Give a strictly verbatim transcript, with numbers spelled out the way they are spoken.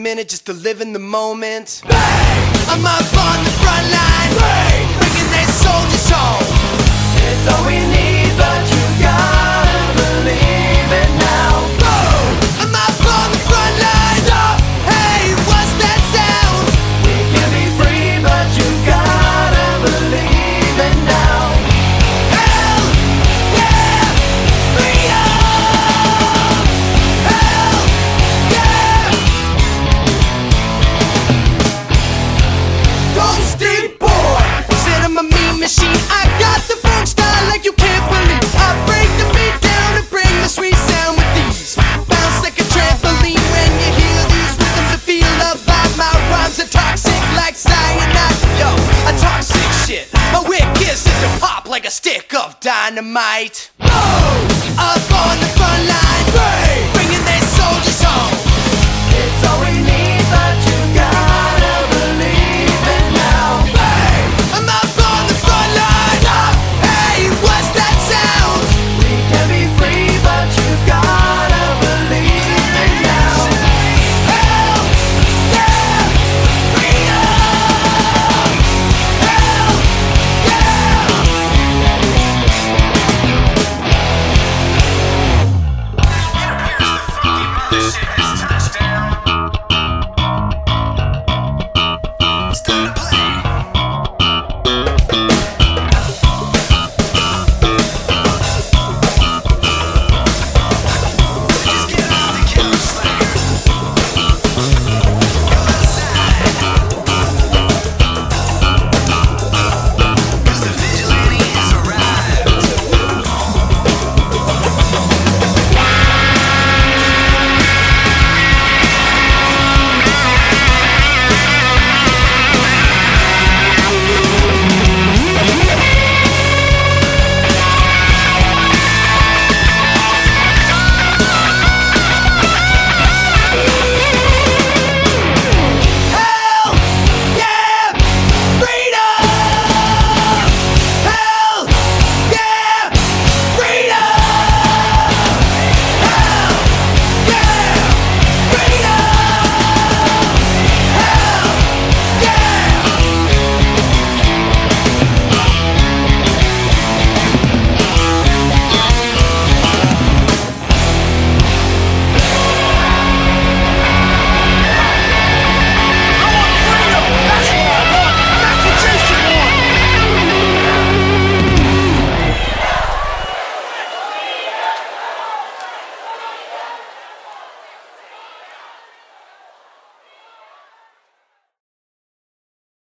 minute just to live in the moment. Bang! I'm up on the front line, bang! Bringing their soldiers home. It's all we need, but you gotta believe it now. Boom! I'm up on the front line. Stop! Hey, what's that sound? We can be free, but you gotta believe it now. Hell yeah! Freedom! Hell yeah! Ghosty boy! Said I'm a mean machine. I got the funk style like you can't believe. I break the beat down and bring the sweet sound with these. Bounce like a trampoline when you hear these rhythms. The feel of vibe. My rhymes are toxic like cyanide. Yo, I talk sick shit. My wit gets it to pop like a stick of dynamite. Oh, up on the front line.